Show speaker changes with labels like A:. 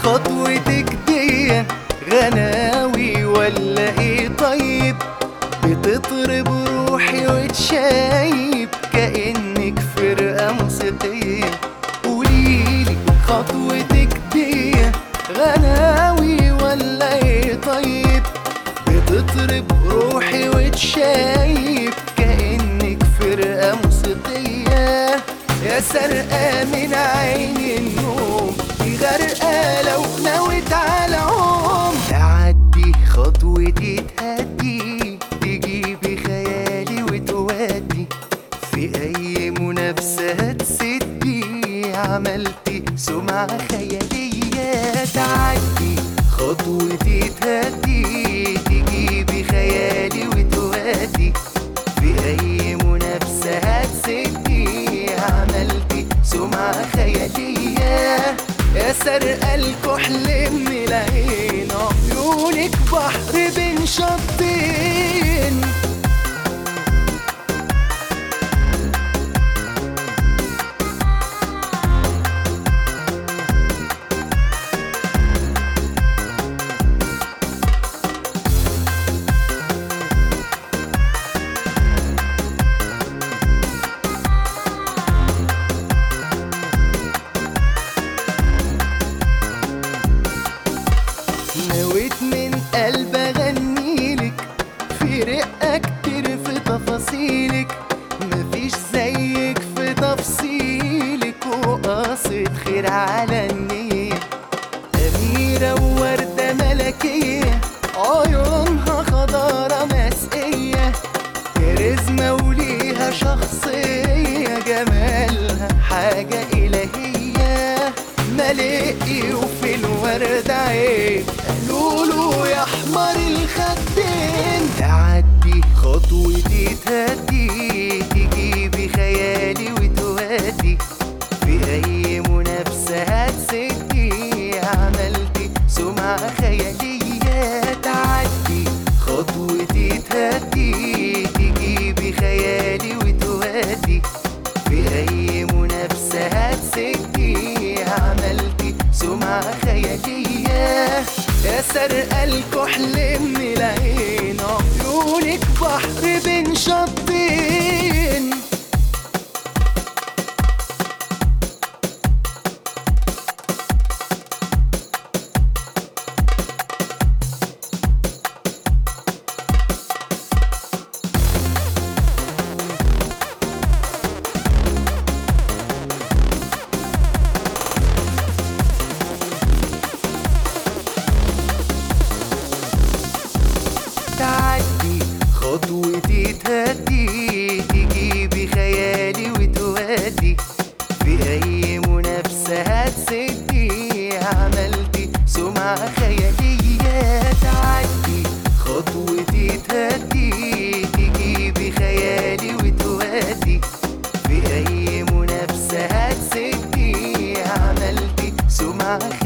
A: خطوتك دي غناوي ولا ايه؟ طيب بتطرب روحي وتشايب كأنك فرقة موسيقية. قوليلي خطوتك دي غناوي ولا ايه؟ طيب بتطرب روحي وتشايب كأنك فرقة موسيقية. يا سرقة من عين النوم دي غرقة لو نويت على عوم. تعدي خطوتي تهدي تجيبي خيالي وتودي في أي منافسة هتسدي عملتي سمعة خيالية. تعدي خطوتي تهدي تجيبي خيالي وتودي في أي منافسة هتسدي عملتي سمعة خيالية. يا سرقة الكحل من العين عيونك بحر بين شطين. نويت من قلب اغنيلك في رقة كتير في تفاصيلك، مفيش زيك في تفصيلك وقاصد خير على النية. أميرة ووردة ملكية عيونها خضارة مسقية، كاريزما وليها شخصية جمالها حاجة إلهية. ملاقي وفي الورد عيب قالوله يا حمار الخدين. تعدي خطوتي تهدي تجيبي خيالي وتودي في أي منافسة هتسدي عملتي سمعة خيالية. تعدي خطوتي تهدي تجيبي خيالي وتودي في أي منافسة هتسدي عملتي سمعة خيالية. يا سرقة الكحل من العين عيونك بحر بين شطين. تعدي خطوتي تهدي تجيبي خيالي وتودي في أي منافسة هتسدي عملتي سمعة خيالية. تعدي خطوتي تهدي تجيبي خيالي وتودي في أي منافسة هتسدي عملتي سمعة